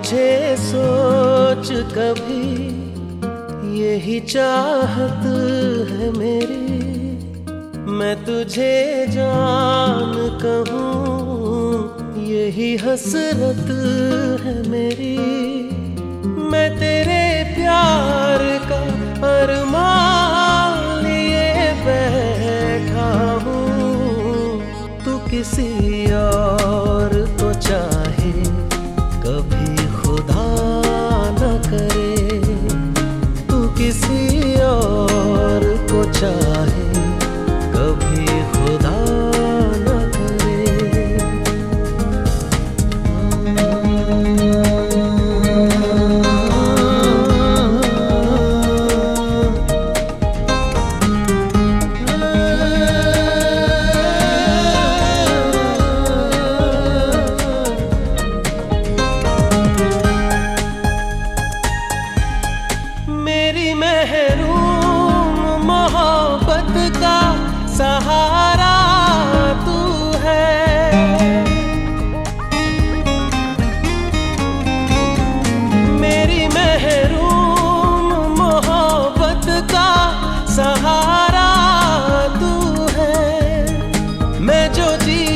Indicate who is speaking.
Speaker 1: तुझे सोच कभी यही चाहत है मेरी, मैं तुझे जान कहूँ यही हसरत है मेरी। मैं तेरे प्यार का अरमान लिए बैठा हूँ, तू किसी और को चाहे कभी खुदा न करे, तू किसी और को चाहे कभी खुदा न करे। मेरी महरूम मोहब्बत का सहारा तू है, मेरी महरूम मोहब्बत का सहारा तू है। मैं जो जी